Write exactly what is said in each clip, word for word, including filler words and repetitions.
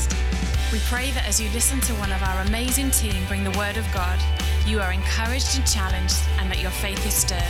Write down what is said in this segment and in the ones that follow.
We pray that as you listen to one of our amazing team bring the Word of God, you are encouraged and challenged and that your faith is stirred.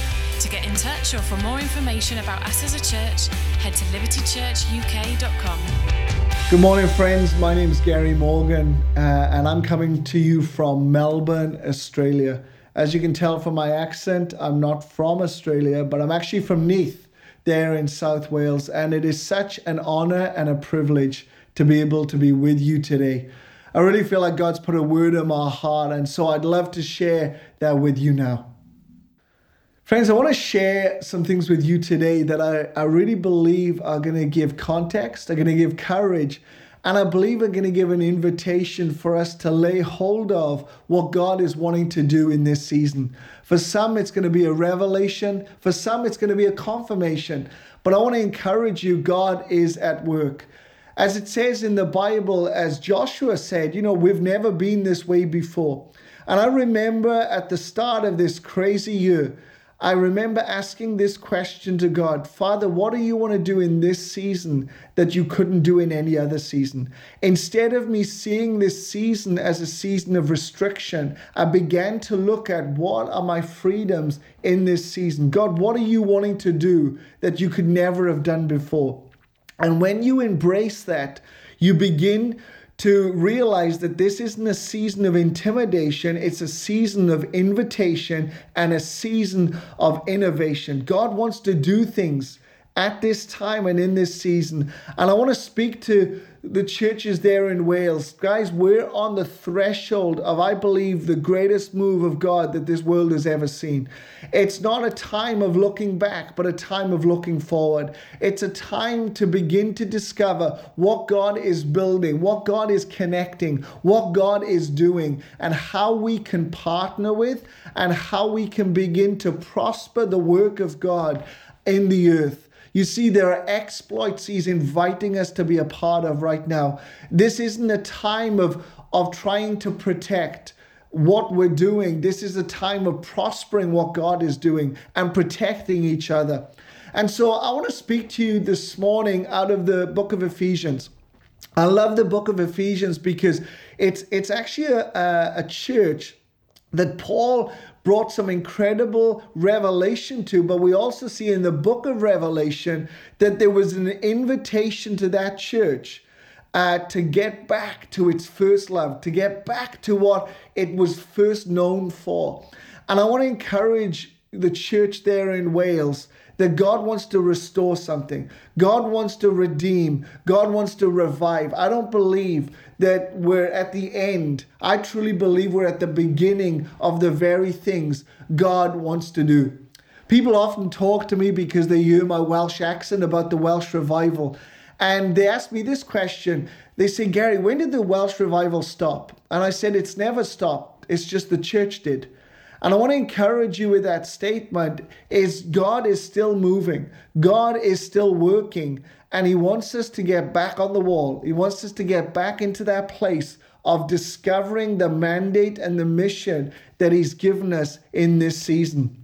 To get in touch or for more information about us as a church, head to liberty church u k dot com. Good morning, friends. My name is Gary Morgan, uh, and I'm coming to you from Melbourne, Australia. As you can tell from my accent, I'm not from Australia, but I'm actually from Neath, there in South Wales, and it is such an honor and a privilege to be able to be with you today. I really feel like God's put a word in my heart, and so I'd love to share that with you now. Friends, I want to share some things with you today that I, I really believe are going to give context, are going to give courage, and I believe are going to give an invitation for us to lay hold of what God is wanting to do in this season. For some, it's going to be a revelation. For some, it's going to be a confirmation. But I want to encourage you, God is at work. As it says in the Bible, as Joshua said, you know, we've never been this way before. And I remember at the start of this crazy year, I remember asking this question to God, Father, what do you want to do in this season that you couldn't do in any other season? Instead of me seeing this season as a season of restriction, I began to look at what are my freedoms in this season. God, what are you wanting to do that you could never have done before? And when you embrace that, you begin to realize that this isn't a season of intimidation, it's a season of invitation and a season of innovation. God wants to do things at this time and in this season. And I want to speak to the churches there in Wales. Guys, we're on the threshold of, I believe, the greatest move of God that this world has ever seen. It's not a time of looking back, but a time of looking forward. It's a time to begin to discover what God is building, what God is connecting, what God is doing, and how we can partner with and how we can begin to prosper the work of God in the earth. You see, there are exploits he's inviting us to be a part of right now. This isn't a time of, of trying to protect what we're doing. This is a time of prospering what God is doing and protecting each other. And so I want to speak to you this morning out of the book of Ephesians. I love the book of Ephesians because it's, it's actually a, a, a church that Paul brought some incredible revelation to, but we also see in the book of Revelation that there was an invitation to that church uh, to get back to its first love, to get back to what it was first known for. And I want to encourage the church there in Wales that God wants to restore something. God wants to redeem. God wants to revive. I don't believe that we're at the end. I truly believe we're at the beginning of the very things God wants to do. People often talk to me because they hear my Welsh accent about the Welsh revival. And they ask me this question. They say, Gary, when did the Welsh revival stop? And I said, it's never stopped. It's just the church did. And I want to encourage you with that statement is God is still moving. God is still working. And he wants us to get back on the wall. He wants us to get back into that place of discovering the mandate and the mission that he's given us in this season.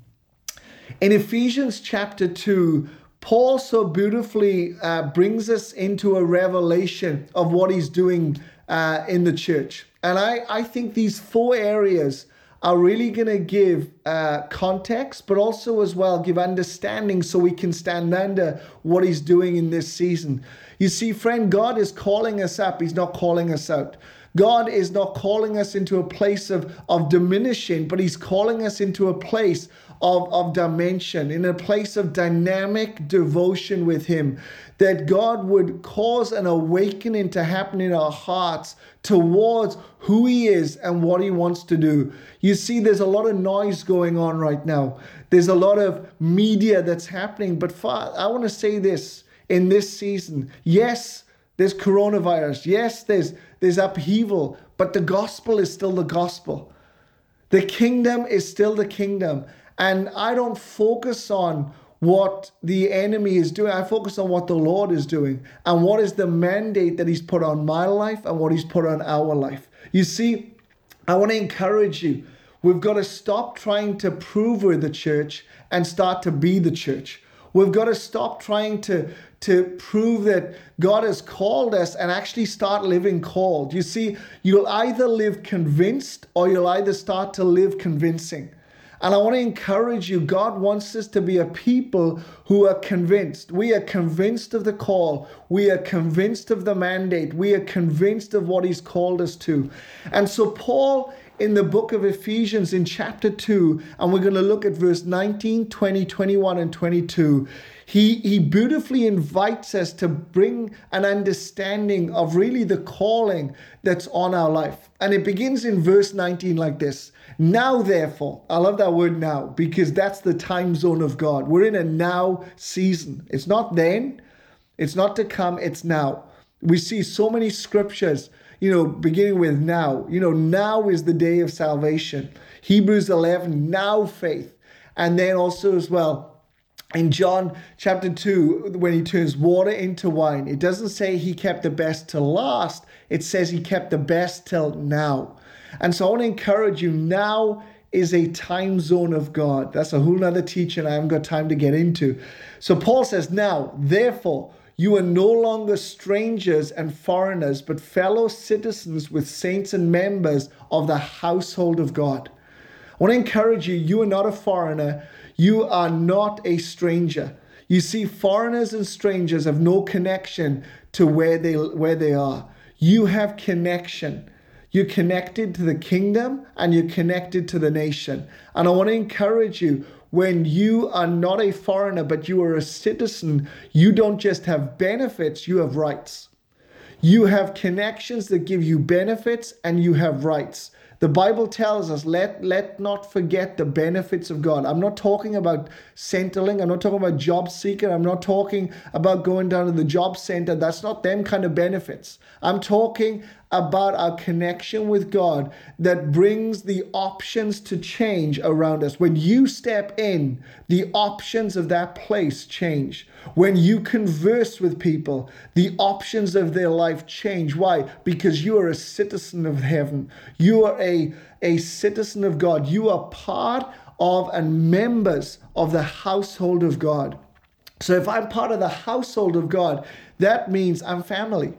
In Ephesians chapter two, Paul so beautifully uh, brings us into a revelation of what he's doing uh, in the church. And I, I think these four areas are really going to give uh, context, but also as well give understanding so we can stand under what he's doing in this season. You see, friend, God is calling us up. He's not calling us out. God is not calling us into a place of, of diminishing, but he's calling us into a place of, of dimension, in a place of dynamic devotion with him, that God would cause an awakening to happen in our hearts towards who he is and what he wants to do. You see, there's a lot of noise going on right now. There's a lot of media that's happening, but I want to say this in this season. Yes, there's coronavirus. Yes, there's there's upheaval, but the gospel is still the gospel. The kingdom is still the kingdom. And I don't focus on what the enemy is doing. I focus on what the Lord is doing and what is the mandate that he's put on my life and what he's put on our life. You see, I want to encourage you. We've got to stop trying to prove we're the church and start to be the church. We've got to stop trying to, to prove that God has called us and actually start living called. You see, you'll either live convinced or you'll either start to live convincing. And I want to encourage you, God wants us to be a people who are convinced. We are convinced of the call. We are convinced of the mandate. We are convinced of what he's called us to. And so Paul, in the book of Ephesians in chapter two, and we're going to look at verse nineteen, twenty, twenty-one, and twenty-two, he, he beautifully invites us to bring an understanding of really the calling that's on our life. And it begins in verse nineteen like this. Now, therefore, I love that word now, because that's the time zone of God. We're in a now season. It's not then, it's not to come, it's now. We see so many scriptures, you know, beginning with now. You know, now is the day of salvation. Hebrews eleven, now faith. And then also as well, in John chapter two, when he turns water into wine, it doesn't say he kept the best till last. It says he kept the best till now. And so I want to encourage you, now is a time zone of God. That's a whole nother teaching I haven't got time to get into. So Paul says, now, therefore, you are no longer strangers and foreigners, but fellow citizens with saints and members of the household of God. I want to encourage you, you are not a foreigner. You are not a stranger. You see, foreigners and strangers have no connection to where they, where they are. You have connection. You're connected to the kingdom and you're connected to the nation. And I want to encourage you, when you are not a foreigner, but you are a citizen, you don't just have benefits, you have rights. You have connections that give you benefits and you have rights. The Bible tells us, let, let not forget the benefits of God. I'm not talking about Centrelink. I'm not talking about job seeker. I'm not talking about going down to the job center. That's not them kind of benefits. I'm talking about our connection with God that brings the options to change around us. When you step in, the options of that place change. When you converse with people, the options of their life change. Why? Because you are a citizen of heaven. You are a, a citizen of God. You are part of and members of the household of God. So if I'm part of the household of God, that means I'm family.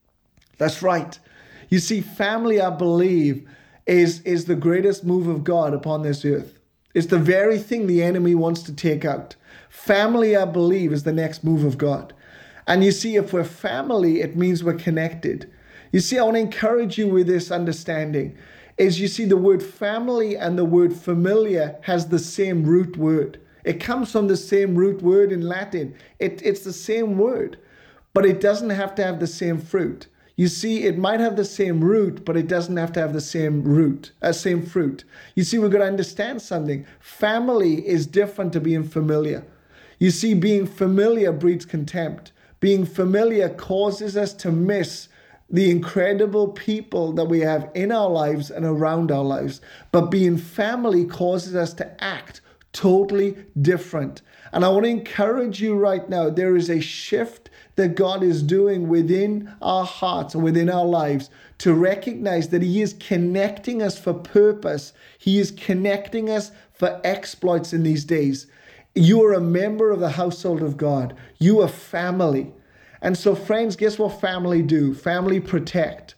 That's right. You see, family, I believe, is, is the greatest move of God upon this earth. It's the very thing the enemy wants to take out. Family, I believe, is the next move of God. And you see, if we're family, it means we're connected. You see, I want to encourage you with this understanding. Is you see, the word family and the word familiar has the same root word. It comes from the same root word in Latin. It, it's the same word, but it doesn't have to have the same fruit. You see, it might have the same root, but it doesn't have to have the same root, uh, same fruit. You see, we've got to understand something. Family is different to being familiar. You see, being familiar breeds contempt. Being familiar causes us to miss the incredible people that we have in our lives and around our lives. But being family causes us to act totally different. And I want to encourage you right now, there is a shift that God is doing within our hearts and within our lives to recognize that he is connecting us for purpose. He is connecting us for exploits in these days. You are a member of the household of God. You are family. And so friends, guess what family do? Family protect.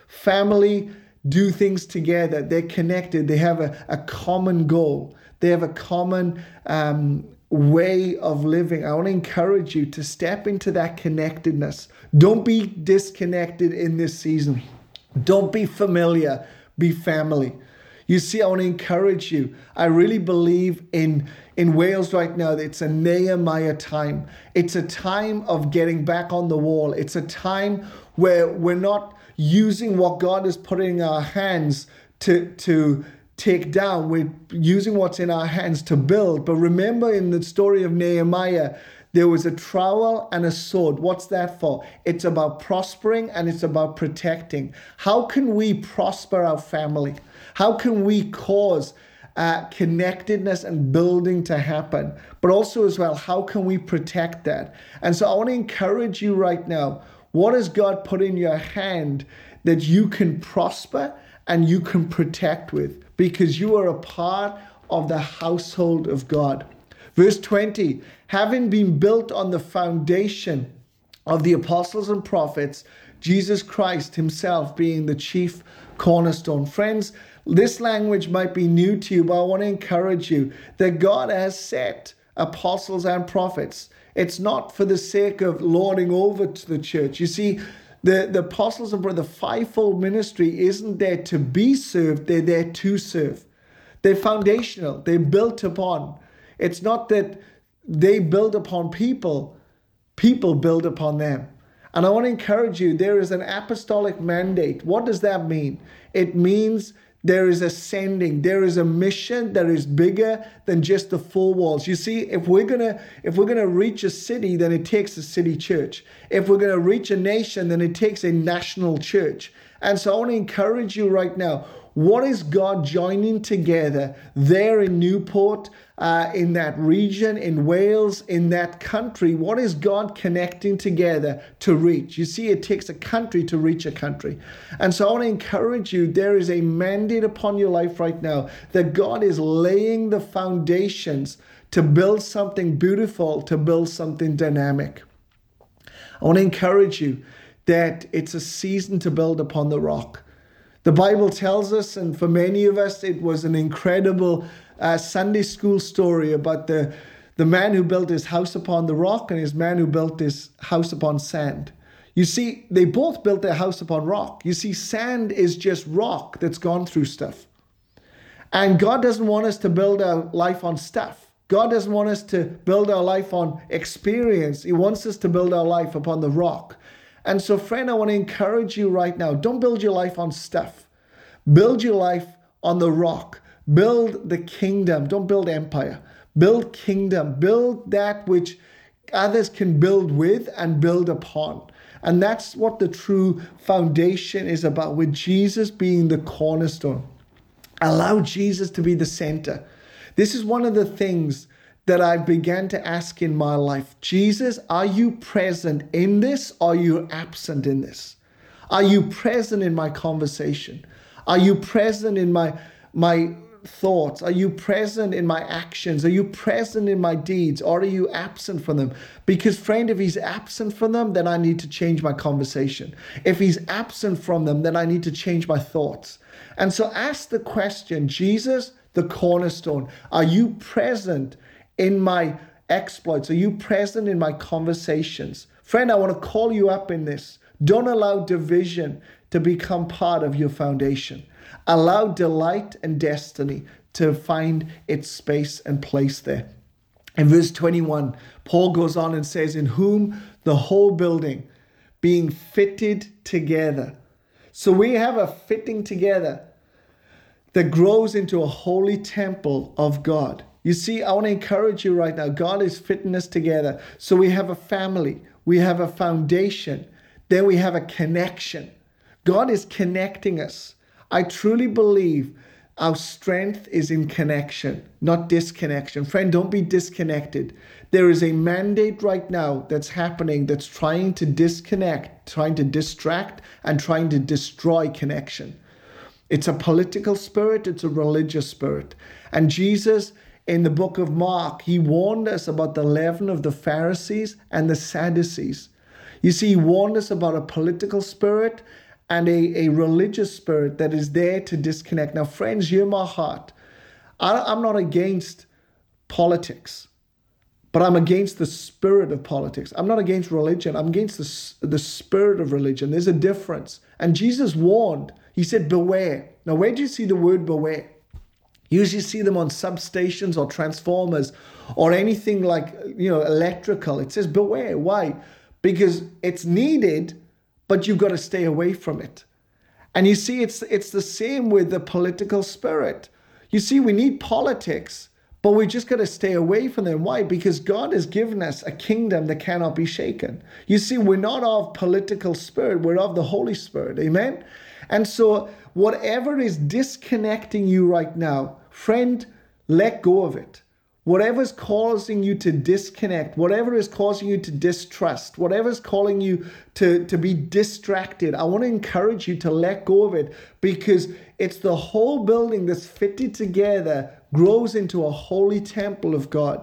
Family do things together. They're connected. They have a, a common goal. They have a common um, way of living. I want to encourage you to step into that connectedness. Don't be disconnected in this season. Don't be familiar. Be family. You see, I want to encourage you. I really believe in, in Wales right now, it's a Nehemiah time. It's a time of getting back on the wall. It's a time where we're not using what God has put in our hands to, to take down. We're using what's in our hands to build. But remember, in the story of Nehemiah, there was a trowel and a sword. What's that for? It's about prospering and it's about protecting. How can we prosper our family? How can we cause uh, connectedness and building to happen? But also as well, how can we protect that? And so I want to encourage you right now. What has God put in your hand that you can prosper and you can protect with? Because you are a part of the household of God. Verse twenty, having been built on the foundation of the apostles and prophets, Jesus Christ himself being the chief cornerstone. Friends, this language might be new to you, but I want to encourage you that God has set apostles and prophets. It's not for the sake of lording over to the church. You see, the, the apostles and the fivefold ministry isn't there to be served, they're there to serve. They're foundational, they're built upon. It's not that they build upon people, people build upon them. And I want to encourage you, there is an apostolic mandate. What does that mean? It means there is a sending, there is a mission that is bigger than just the four walls. You see, if we're gonna if we're gonna reach a city, then it takes a city church. If we're gonna reach a nation, then it takes a national church. And so I want to encourage you right now. What is God joining together there in Newport, uh, in that region, in Wales, in that country? What is God connecting together to reach? You see, it takes a country to reach a country. And so I want to encourage you, there is a mandate upon your life right now that God is laying the foundations to build something beautiful, to build something dynamic. I want to encourage you that it's a season to build upon the rock. The Bible tells us, and for many of us, it was an incredible uh, Sunday school story about the, the man who built his house upon the rock and his man who built his house upon sand. You see, they both built their house upon rock. You see, sand is just rock that's gone through stuff. And God doesn't want us to build our life on stuff. God doesn't want us to build our life on experience. He wants us to build our life upon the rock. And so, friend, I want to encourage you right now. Don't build your life on stuff. Build your life on the rock. Build the kingdom. Don't build empire. Build kingdom. Build that which others can build with and build upon. And that's what the true foundation is about, with Jesus being the cornerstone. Allow Jesus to be the center. This is one of the things that I began to ask in my life. Jesus, are you present in this or are you absent in this? Are you present in my conversation? Are you present in my, my thoughts? Are you present in my actions? Are you present in my deeds, or are you absent from them? Because, friend, if he's absent from them, then I need to change my conversation. If he's absent from them, then I need to change my thoughts. And so ask the question, Jesus, the cornerstone, are you present in my exploits? Are you present in my conversations? Friend, I want to call you up in this. Don't allow division to become part of your foundation. Allow delight and destiny to find its space and place there. In verse twenty-one, Paul goes on and says, in whom the whole building being fitted together. So we have a fitting together that grows into a holy temple of God. You see, I want to encourage you right now. God is fitting us together. So we have a family. We have a foundation. Then we have a connection. God is connecting us. I truly believe our strength is in connection, not disconnection. Friend, don't be disconnected. There is a mandate right now that's happening that's trying to disconnect, trying to distract, and trying to destroy connection. It's a political spirit. It's a religious spirit. And Jesus, in the book of Mark, he warned us about the leaven of the Pharisees and the Sadducees. You see, he warned us about a political spirit and a, a religious spirit that is there to disconnect. Now, friends, hear my heart. I, I'm not against politics, but I'm against the spirit of politics. I'm not against religion. I'm against the, the spirit of religion. There's a difference. And Jesus warned. He said, beware. Now, where do you see the word beware? You usually see them on substations or transformers or anything like, you know, electrical. It says beware. Why? Because it's needed, but you've got to stay away from it. And you see, it's it's the same with the political spirit. You see, we need politics, but we just got to stay away from them. Why? Because God has given us a kingdom that cannot be shaken. You see, we're not of political spirit. We're of the Holy Spirit. Amen? And so whatever is disconnecting you right now, friend, let go of it. Whatever is causing you to disconnect, whatever is causing you to distrust, whatever is calling you to, to be distracted, I want to encourage you to let go of it, because it's the whole building that's fitted together grows into a holy temple of God.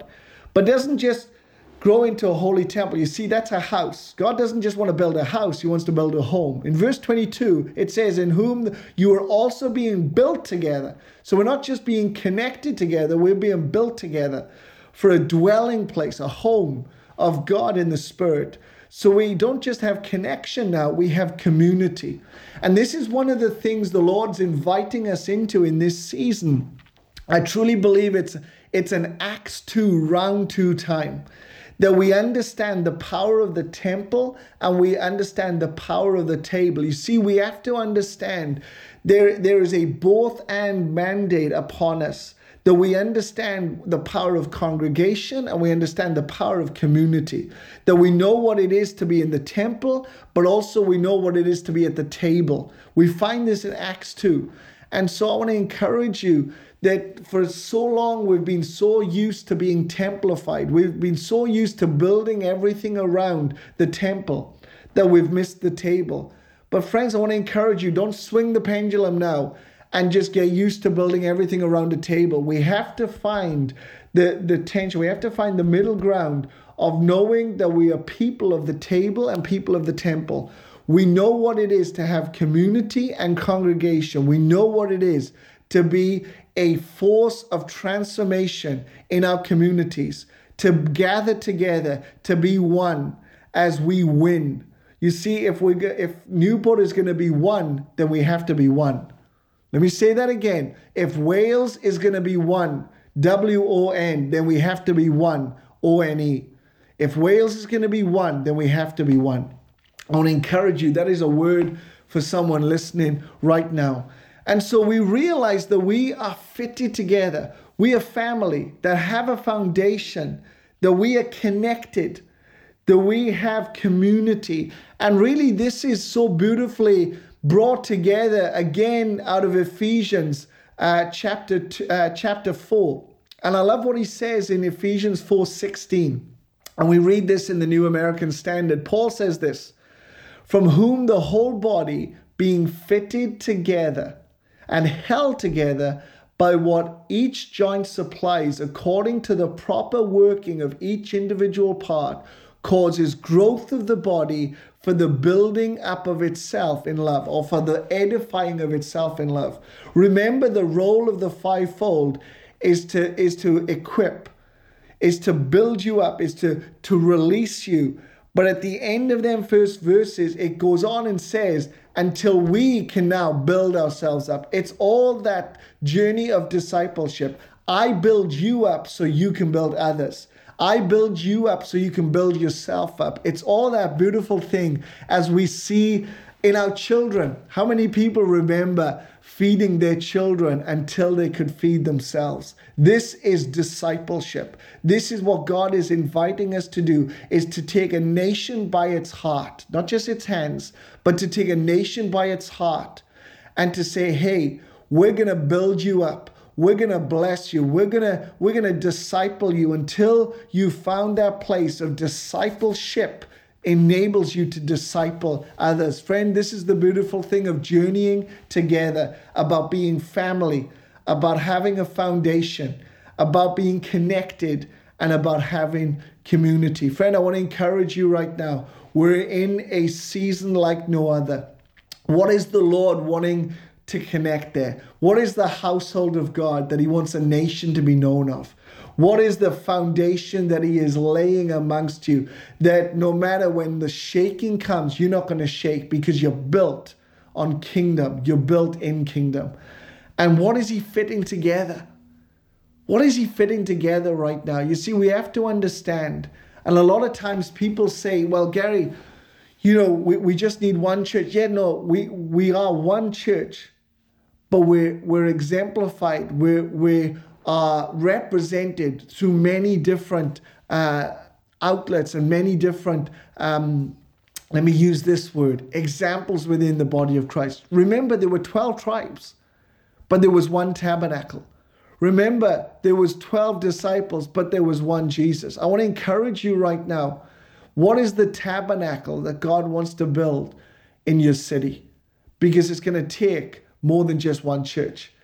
but doesn't just grow into a holy temple. You see, that's a house. God doesn't just want to build a house. He wants to build a home. In verse twenty-two, it says, in whom you are also being built together. So we're not just being connected together, we're being built together for a dwelling place, a home of God in the Spirit. So we don't just have connection now, we have community. And this is one of the things the Lord's inviting us into in this season. I truly believe it's, it's an Acts two, round two time. That we understand the power of the temple and we understand the power of the table. You see, we have to understand there, there is a both and mandate upon us. That we understand the power of congregation and we understand the power of community. That we know what it is to be in the temple, but also we know what it is to be at the table. We find this in Acts two. And so I want to encourage you that for so long we've been so used to being templified. We've been so used to building everything around the temple that we've missed the table. But friends, I want to encourage you, don't swing the pendulum now and just get used to building everything around the table. We have to find the, the tension. We have to find the middle ground of knowing that we are people of the table and people of the temple. We know what it is to have community and congregation. We know what it is to be a force of transformation in our communities, to gather together, to be one as we win. You see, if we if Newport is going to be one, then we have to be one. Let me say that again. If Wales is going to be one, W O N, then we have to be one, O N E. If Wales is going to be one, then we have to be one. I want to encourage you. That is a word for someone listening right now. And so we realize that we are fitted together. We are family that have a foundation, that we are connected, that we have community. And really, this is so beautifully brought together again out of Ephesians uh, chapter two, uh, chapter four. And I love what he says in Ephesians four sixteen. And we read this in the New American Standard. Paul says this, from whom the whole body being fitted together and held together by what each joint supplies according to the proper working of each individual part, causes growth of the body for the building up of itself in love, or for the edifying of itself in love. Remember, the role of the fivefold is to, is to equip, is to build you up, is to, to release you. But at the end of them first verses, it goes on and says, until we can now build ourselves up. It's all that journey of discipleship. I build you up so you can build others. I build you up so you can build yourself up. It's all that beautiful thing as we see in our children. How many people remember feeding their children until they could feed themselves? This is discipleship. This is what God is inviting us to do, is to take a nation by its heart, not just its hands, but to take a nation by its heart and to say, hey, we're going to build you up. We're going to bless you. We're going to, we're going to disciple you until you found that place of discipleship enables you to disciple others. Friend, this is the beautiful thing of journeying together, about being family, about having a foundation, about being connected, and about having community. Friend, I want to encourage you right now. We're in a season like no other. What is the Lord wanting to connect there? What is the household of God that he wants a nation to be known of? What is the foundation that he is laying amongst you, that no matter when the shaking comes, you're not going to shake because you're built on kingdom. You're built in kingdom. And what is he fitting together? What is he fitting together right now? You see, we have to understand. And a lot of times people say, well, Gary, you know, we, we just need one church. Yeah, no, we, we are one church, but we're, we're exemplified. We're, we're are represented through many different uh, outlets and many different, um, let me use this word, examples within the body of Christ. Remember, there were twelve tribes, but there was one tabernacle. Remember, there was twelve disciples, but there was one Jesus. I want to encourage you right now. What is the tabernacle that God wants to build in your city? Because it's going to take more than just one church.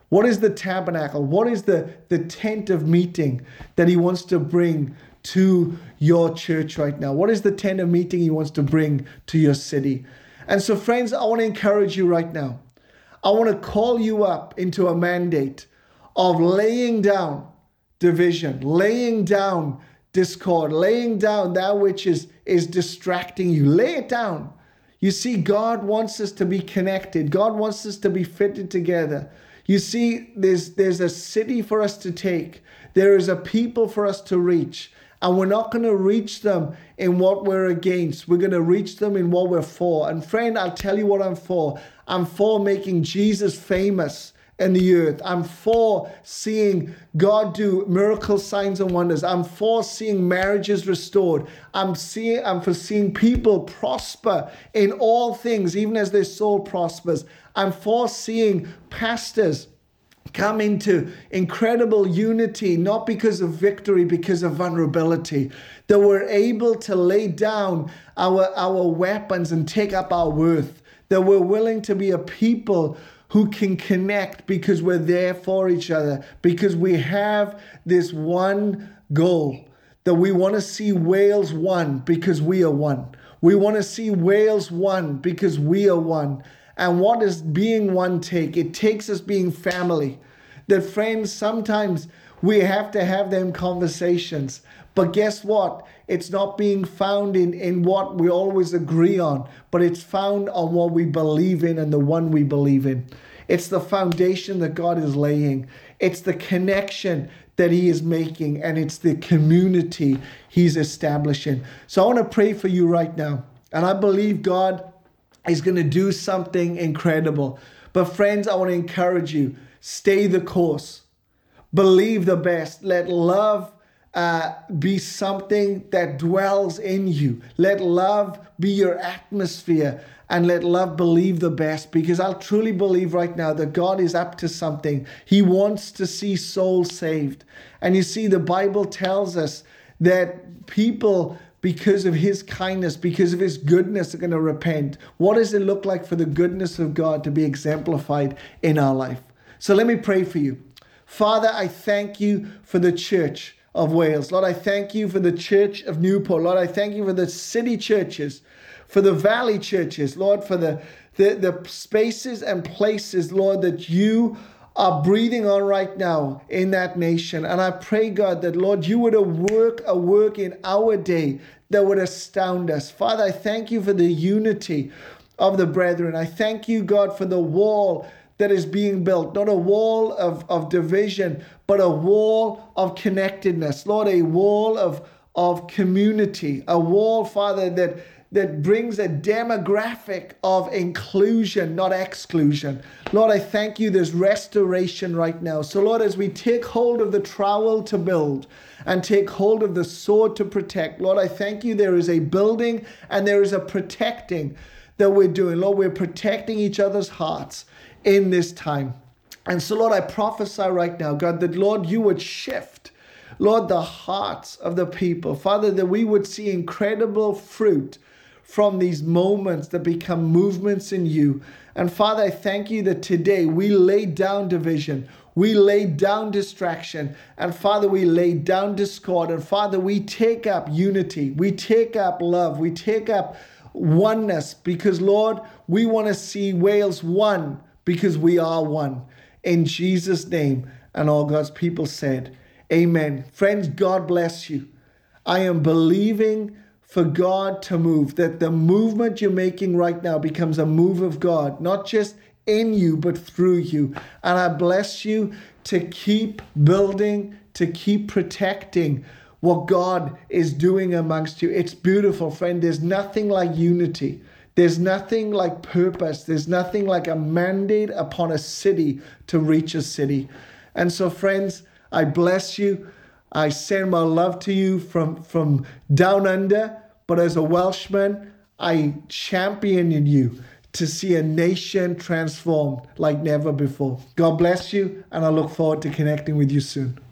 What is the tabernacle? What is the, the tent of meeting that he wants to bring to your church right now? What is the tent of meeting he wants to bring to your city? And so, friends, I want to encourage you right now. I want to call you up into a mandate of laying down division, laying down discord, laying down that which is, is distracting you. Lay it down. You see, God wants us to be connected. God wants us to be fitted together. You see, there's, there's a city for us to take. There is a people for us to reach. And we're not going to reach them in what we're against. We're going to reach them in what we're for. And friend, I'll tell you what I'm for. I'm for making Jesus famous in the earth. I'm for seeing God do miracles, signs, and wonders. I'm for seeing marriages restored. I'm seeing, I'm for seeing people prosper in all things, even as their soul prospers. I'm for seeing pastors come into incredible unity, not because of victory, because of vulnerability. That we're able to lay down our, our weapons and take up our worth. That we're willing to be a people who can connect because we're there for each other, because we have this one goal, that we want to see Wales one because we are one. We want to see Wales one because we are one. And what does being one take? It takes us being family. That, friends, sometimes we have to have them conversations. But guess what? It's not being found in, in what we always agree on, but it's found on what we believe in and the one we believe in. It's the foundation that God is laying. It's the connection that he is making, and it's the community he's establishing. So I want to pray for you right now. And I believe God is going to do something incredible. But friends, I want to encourage you. Stay the course. Believe the best. Let love uh, be something that dwells in you. Let love be your atmosphere. And let love believe the best, because I truly believe right now that God is up to something. He wants to see souls saved. And you see, the Bible tells us that people, because of his kindness, because of his goodness, are going to repent. What does it look like for the goodness of God to be exemplified in our life? So let me pray for you. Father, I thank you for the church of Wales. Lord, I thank you for the church of Newport. Lord, I thank you for the city churches, for the valley churches, Lord, for the, the, the spaces and places, Lord, that you are breathing on right now in that nation. And I pray, God, that, Lord, you would work a work in our day that would astound us. Father, I thank you for the unity of the brethren. I thank you, God, for the wall that is being built, not a wall of, of division, but a wall of connectedness. Lord, a wall of, of community, a wall, Father, that that brings a demographic of inclusion, not exclusion. Lord, I thank you there's restoration right now. So Lord, as we take hold of the trowel to build and take hold of the sword to protect, Lord, I thank you there is a building and there is a protecting that we're doing. Lord, we're protecting each other's hearts in this time. And so Lord, I prophesy right now, God, that Lord, you would shift, Lord, the hearts of the people. Father, that we would see incredible fruit from these moments that become movements in you. And Father, I thank you that today we lay down division, we lay down distraction, and Father, we lay down discord. And Father, we take up unity, we take up love, we take up oneness, because Lord, we want to see Wales one, because we are one. In Jesus' name, and all God's people said, amen. Friends, God bless you. I am believing for God to move, that the movement you're making right now becomes a move of God, not just in you, but through you. And I bless you to keep building, to keep protecting what God is doing amongst you. It's beautiful, friend. There's nothing like unity. There's nothing like purpose. There's nothing like a mandate upon a city to reach a city. And so, friends, I bless you. I send my love to you from, from down under, but as a Welshman, I champion in you to see a nation transformed like never before. God bless you, and I look forward to connecting with you soon.